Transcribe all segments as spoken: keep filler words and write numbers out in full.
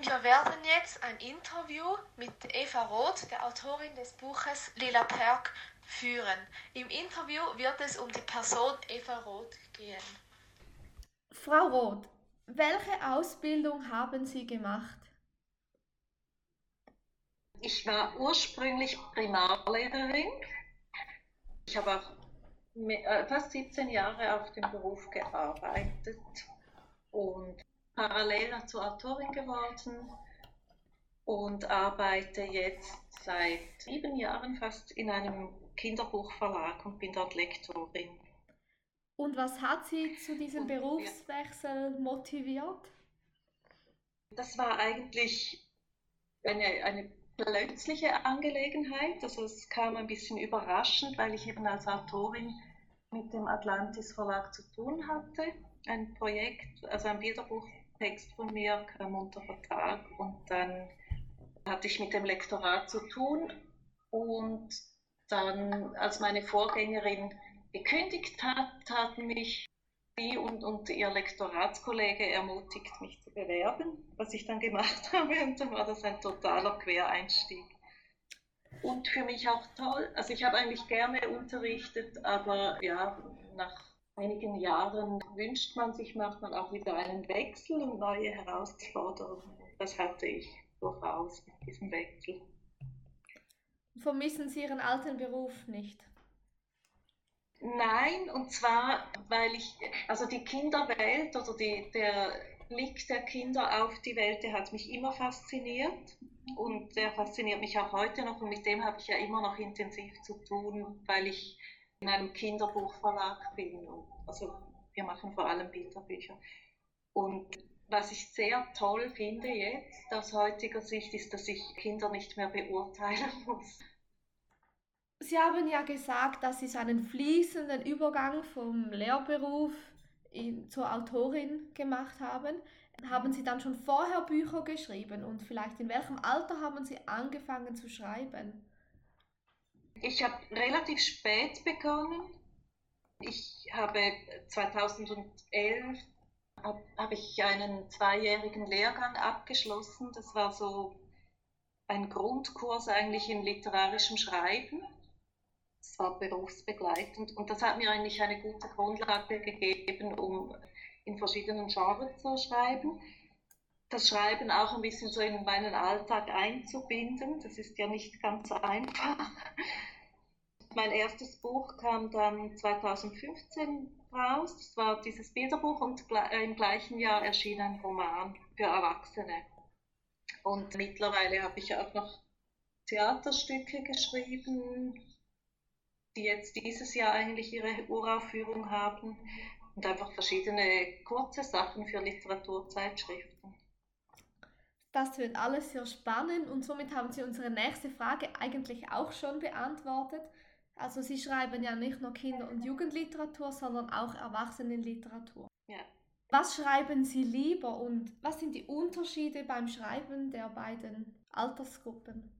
Wir werden jetzt ein Interview mit Eva Roth, der Autorin des Buches Lila Perk, führen. Im Interview wird es um die Person Eva Roth gehen. Frau Roth, welche Ausbildung haben Sie gemacht? Ich war ursprünglich Primarlehrerin. Ich habe auch fast siebzehn Jahre auf dem Beruf gearbeitet und parallel dazu Autorin geworden und arbeite jetzt seit sieben Jahren fast in einem Kinderbuchverlag und bin dort Lektorin. Und was hat Sie zu diesem und, Berufswechsel ja. motiviert? Das war eigentlich eine, eine plötzliche Angelegenheit. Also es kam ein bisschen überraschend, weil ich eben als Autorin mit dem Atlantis Verlag zu tun hatte. Ein Projekt, also ein Bilderbuchtext von mir kam unter Vertrag und dann hatte ich mit dem Lektorat zu tun und dann, als meine Vorgängerin gekündigt hat, hatten mich sie und, und ihr Lektoratskollege ermutigt, mich zu bewerben, was ich dann gemacht habe, und dann war das ein totaler Quereinstieg. Und für mich auch toll, also ich habe eigentlich gerne unterrichtet, aber ja, nach einigen Jahren wünscht man sich manchmal auch wieder einen Wechsel und neue Herausforderungen. Das hatte ich durchaus mit diesem Wechsel. Vermissen Sie Ihren alten Beruf nicht? Nein, und zwar, weil ich, also die Kinderwelt oder die, der Blick der Kinder auf die Welt, der hat mich immer fasziniert und der fasziniert mich auch heute noch und mit dem habe ich ja immer noch intensiv zu tun, weil ich in einem Kinderbuchverlag bin. Und, also wir machen vor allem Bilderbücher. Und was ich sehr toll finde jetzt aus heutiger Sicht ist, dass ich Kinder nicht mehr beurteilen muss. Sie haben ja gesagt, dass Sie so einen fließenden Übergang vom Lehrberuf in, zur Autorin gemacht haben. Haben Sie dann schon vorher Bücher geschrieben und vielleicht in welchem Alter haben Sie angefangen zu schreiben? Ich habe relativ spät begonnen. Ich habe zweitausendelf habe hab ich einen zweijährigen Lehrgang abgeschlossen. Das war so ein Grundkurs eigentlich in literarischem Schreiben. Das war berufsbegleitend und das hat mir eigentlich eine gute Grundlage gegeben, um in verschiedenen Genres zu schreiben. Das Schreiben auch ein bisschen so in meinen Alltag einzubinden, das ist ja nicht ganz einfach. Mein erstes Buch kam dann zweitausendfünfzehn raus, das war dieses Bilderbuch und im gleichen Jahr erschien ein Roman für Erwachsene. Und mittlerweile habe ich auch noch Theaterstücke geschrieben, die jetzt dieses Jahr eigentlich ihre Uraufführung haben und einfach verschiedene kurze Sachen für Literaturzeitschriften. Das wird alles sehr spannend und somit haben Sie unsere nächste Frage eigentlich auch schon beantwortet. Also Sie schreiben ja nicht nur Kinder- und Jugendliteratur, sondern auch Erwachsenenliteratur. Ja. Was schreiben Sie lieber und was sind die Unterschiede beim Schreiben der beiden Altersgruppen?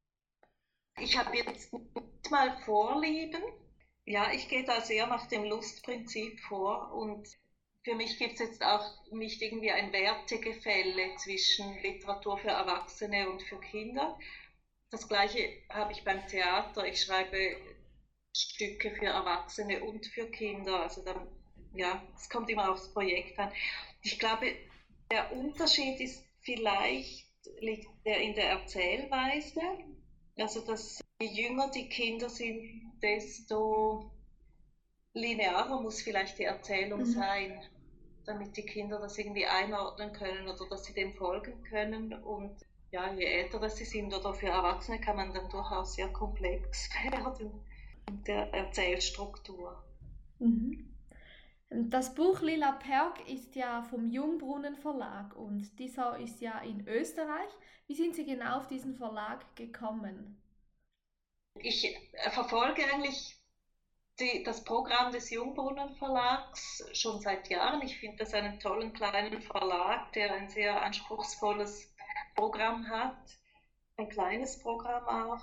Ich habe jetzt nicht mal Vorlieben. Ja, ich gehe da sehr nach dem Lustprinzip vor und für mich gibt es jetzt auch nicht irgendwie ein Wertegefälle zwischen Literatur für Erwachsene und für Kinder. Das Gleiche habe ich beim Theater. Ich schreibe Stücke für Erwachsene und für Kinder. Also dann, ja, es kommt immer aufs Projekt an. Ich glaube, der Unterschied ist vielleicht liegt der in der Erzählweise. Also dass je jünger die Kinder sind, desto linearer muss vielleicht die Erzählung mhm. sein, damit die Kinder das irgendwie einordnen können oder dass sie dem folgen können. Und ja, je älter das sie sind oder für Erwachsene kann man dann durchaus sehr komplex werden in der Erzählstruktur. Mhm. Das Buch Lila Perk ist ja vom Jungbrunnen Verlag und dieser ist ja in Österreich. Wie sind Sie genau auf diesen Verlag gekommen? Ich verfolge eigentlich die, das Programm des Jungbrunnen Verlags schon seit Jahren. Ich finde das einen tollen kleinen Verlag, der ein sehr anspruchsvolles Programm hat, ein kleines Programm auch.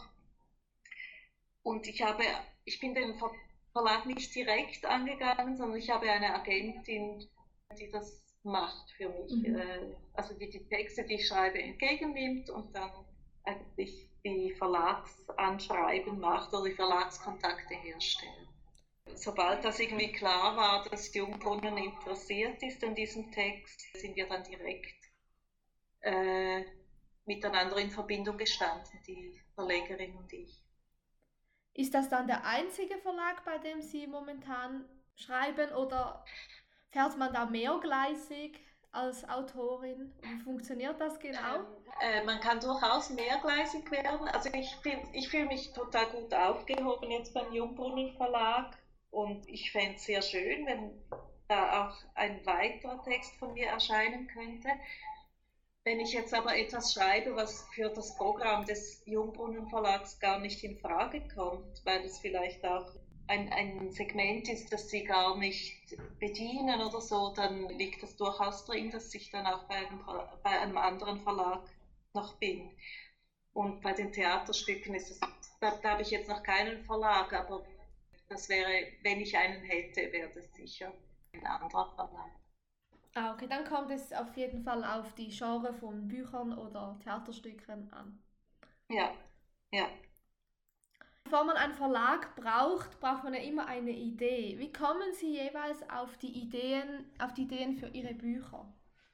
Und ich habe, ich bin den Verlag nicht direkt angegangen, sondern ich habe eine Agentin, die das macht für mich. Mhm. Äh, also die, die Texte, die ich schreibe, entgegennimmt und dann eigentlich die Verlagsanschreiben macht oder die Verlagskontakte herstellt. Sobald das irgendwie klar war, dass Jungbrunnen interessiert ist an diesem Text, sind wir dann direkt äh, miteinander in Verbindung gestanden, die Verlegerin und ich. Ist das dann der einzige Verlag, bei dem Sie momentan schreiben, oder fährt man da mehrgleisig als Autorin? Wie funktioniert das genau? Ähm, äh, man kann durchaus mehrgleisig werden. Also ich fühle ich fühl mich total gut aufgehoben jetzt beim Jungbrunnen Verlag und ich fände es sehr schön, wenn da auch ein weiterer Text von mir erscheinen könnte. Wenn ich jetzt aber etwas schreibe, was für das Programm des Jungbrunnen Verlags gar nicht in Frage kommt, weil es vielleicht auch ein, ein Segment ist, das sie gar nicht bedienen oder so, dann liegt das durchaus drin, dass ich dann auch bei einem, bei einem anderen Verlag noch bin. Und bei den Theaterstücken ist es, da, da habe ich jetzt noch keinen Verlag, aber das wäre, wenn ich einen hätte, wäre das sicher ein anderer Verlag. Ah, okay, dann kommt es auf jeden Fall auf die Genre von Büchern oder Theaterstücken an. Ja, ja. Bevor man einen Verlag braucht, braucht man ja immer eine Idee. Wie kommen Sie jeweils auf die Ideen, auf die Ideen für Ihre Bücher?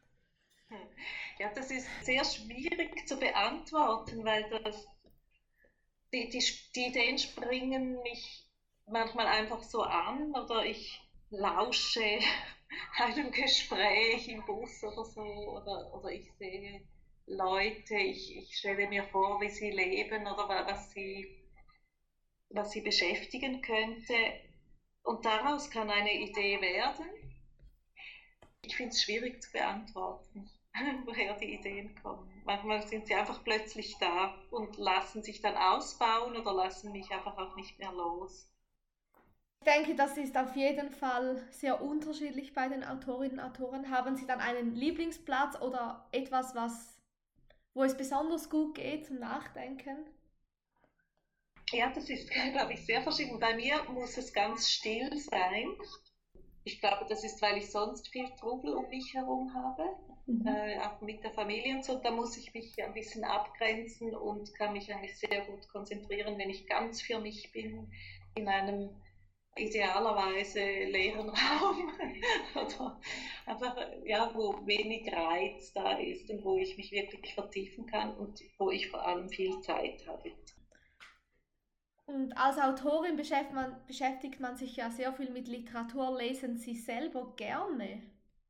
Ja, das ist sehr schwierig zu beantworten, weil das, die, die, die Ideen springen mich manchmal einfach so an oder ich lausche einem Gespräch im Bus oder so oder, oder ich sehe Leute, ich, ich stelle mir vor, wie sie leben oder was sie, was sie beschäftigen könnte und daraus kann eine Idee werden. Ich finde es schwierig zu beantworten, woher die Ideen kommen. Manchmal sind sie einfach plötzlich da und lassen sich dann ausbauen oder lassen mich einfach auch nicht mehr los. Ich denke, das ist auf jeden Fall sehr unterschiedlich bei den Autorinnen und Autoren. Haben Sie dann einen Lieblingsplatz oder etwas, was, wo es besonders gut geht zum Nachdenken? Ja, das ist, glaube ich, sehr verschieden. Bei mir muss es ganz still sein. Ich glaube, das ist, weil ich sonst viel Trubel um mich herum habe, mhm. äh, auch mit der Familie und so. Da muss ich mich ein bisschen abgrenzen und kann mich eigentlich sehr gut konzentrieren, wenn ich ganz für mich bin, in einem idealerweise leeren Raum oder einfach, ja, wo wenig Reiz da ist und wo ich mich wirklich vertiefen kann und wo ich vor allem viel Zeit habe. Und als Autorin beschäftigt man, beschäftigt man sich ja sehr viel mit Literatur. Lesen Sie selber gerne?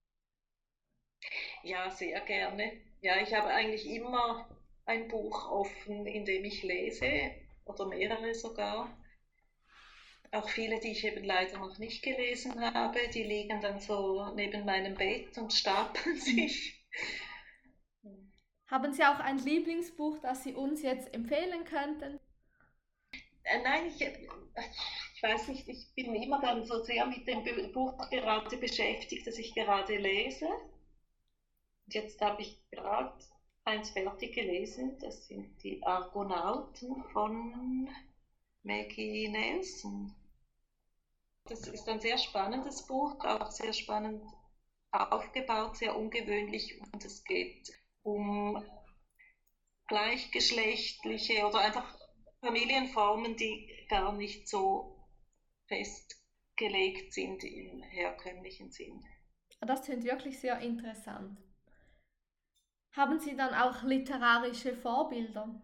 Ja, sehr gerne. Ja, ich habe eigentlich immer ein Buch offen, in dem ich lese, oder mehrere sogar. Auch viele, die ich eben leider noch nicht gelesen habe, die liegen dann so neben meinem Bett und stapeln sich. Haben Sie auch ein Lieblingsbuch, das Sie uns jetzt empfehlen könnten? Äh, nein, ich, ich weiß nicht, ich bin immer dann so sehr mit dem Buch gerade beschäftigt, das ich gerade lese. Und jetzt habe ich gerade eins fertig gelesen, das sind die Argonauten von Maggie Nelson. Das ist ein sehr spannendes Buch, auch sehr spannend aufgebaut, sehr ungewöhnlich und es geht um gleichgeschlechtliche oder einfach Familienformen, die gar nicht so festgelegt sind im herkömmlichen Sinn. Das klingt wirklich sehr interessant. Haben Sie dann auch literarische Vorbilder?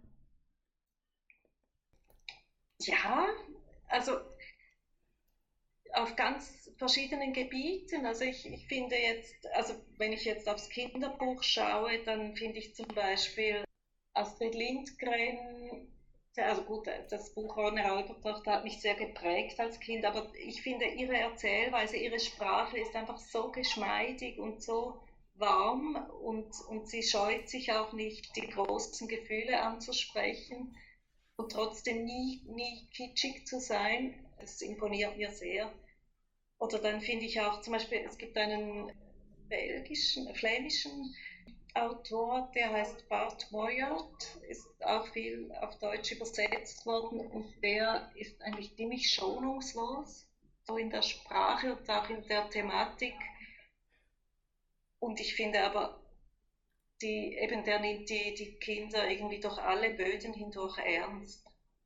Ja, also auf ganz verschiedenen Gebieten. Also ich, ich finde jetzt, also wenn ich jetzt aufs Kinderbuch schaue, dann finde ich zum Beispiel Astrid Lindgren, also gut, das Buch Ronja Räubertochter hat mich sehr geprägt als Kind, aber ich finde ihre Erzählweise, ihre Sprache ist einfach so geschmeidig und so warm und, und sie scheut sich auch nicht, die großen Gefühle anzusprechen und trotzdem nie, nie kitschig zu sein. Das imponiert mir sehr. Oder dann finde ich auch zum Beispiel, es gibt einen belgischen, flämischen Autor, der heißt Bart Moyart, ist auch viel auf Deutsch übersetzt worden und der ist eigentlich ziemlich schonungslos, so in der Sprache und auch in der Thematik. Und ich finde aber, die, eben der nimmt die, die Kinder irgendwie durch alle Böden hindurch ernst.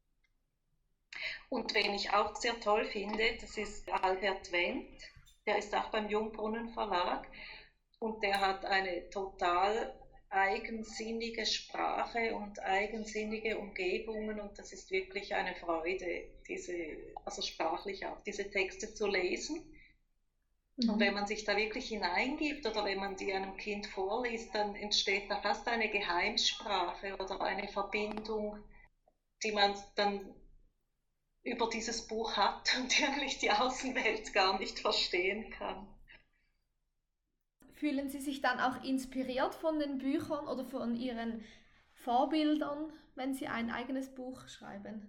Und wen ich auch sehr toll finde, das ist Albert Wendt, der ist auch beim Jungbrunnen Verlag und der hat eine total eigensinnige Sprache und eigensinnige Umgebungen und das ist wirklich eine Freude, diese, also sprachlich auch diese Texte zu lesen. Mhm. Und wenn man sich da wirklich hineingibt oder wenn man die einem Kind vorliest, dann entsteht da fast eine Geheimsprache oder eine Verbindung, die man dann über dieses Buch hat und die eigentlich die Außenwelt gar nicht verstehen kann. Fühlen Sie sich dann auch inspiriert von den Büchern oder von Ihren Vorbildern, wenn Sie ein eigenes Buch schreiben?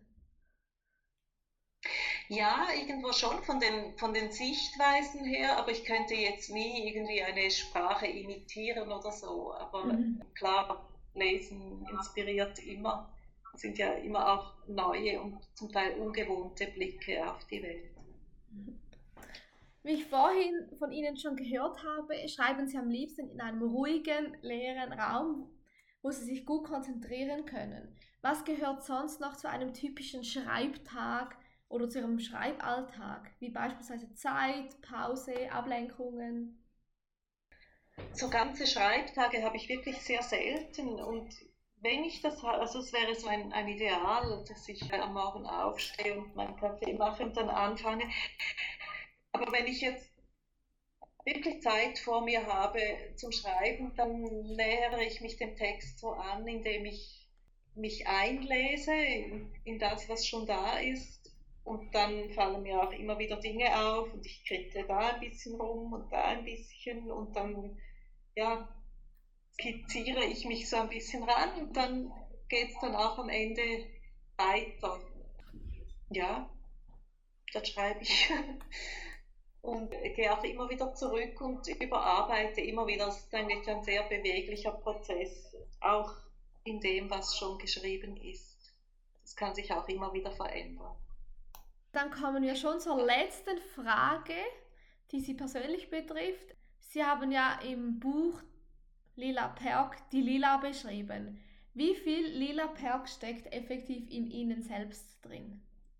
Ja, irgendwo schon von den, von den Sichtweisen her, aber ich könnte jetzt nie irgendwie eine Sprache imitieren oder so. Aber mhm. klar, Lesen inspiriert immer. Es sind ja immer auch neue und zum Teil ungewohnte Blicke auf die Welt. Wie ich vorhin von Ihnen schon gehört habe, schreiben Sie am liebsten in einem ruhigen, leeren Raum, wo Sie sich gut konzentrieren können. Was gehört sonst noch zu einem typischen Schreibtag oder zu Ihrem Schreiballtag, wie beispielsweise Zeit, Pause, Ablenkungen? So ganze Schreibtage habe ich wirklich sehr selten und wenn ich das habe, also es wäre so ein, ein Ideal, dass ich am Morgen aufstehe und meinen Kaffee mache und dann anfange. Aber wenn ich jetzt wirklich Zeit vor mir habe zum Schreiben, dann nähere ich mich dem Text so an, indem ich mich einlese in, in das, was schon da ist. Und dann fallen mir auch immer wieder Dinge auf und ich kritte da ein bisschen rum und da ein bisschen und dann, ja, skizziere ich mich so ein bisschen ran und dann geht es dann auch am Ende weiter. Ja, dann schreibe ich. Und gehe auch immer wieder zurück und überarbeite immer wieder. Das ist eigentlich ein sehr beweglicher Prozess, auch in dem, was schon geschrieben ist. Das kann sich auch immer wieder verändern. Dann kommen wir schon zur letzten Frage, die Sie persönlich betrifft. Sie haben ja im Buch Lila Perk die Lila beschrieben. Wie viel Lila Perk steckt effektiv in Ihnen selbst drin?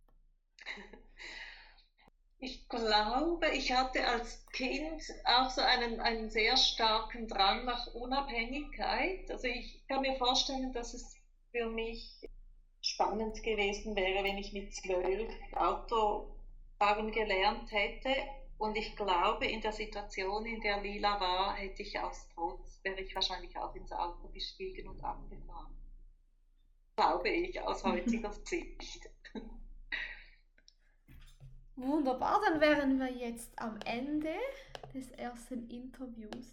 Ich glaube, ich hatte als Kind auch so einen, einen sehr starken Drang nach Unabhängigkeit. Also ich kann mir vorstellen, dass es für mich spannend gewesen wäre, wenn ich mit zwölf Autofahren gelernt hätte. Und ich glaube, in der Situation, in der Lila war, hätte ich aus Trotz, wäre ich wahrscheinlich auch ins Auto gestiegen und abgefahren. Glaube ich aus heutiger Sicht. Wunderbar, dann wären wir jetzt am Ende des ersten Interviews.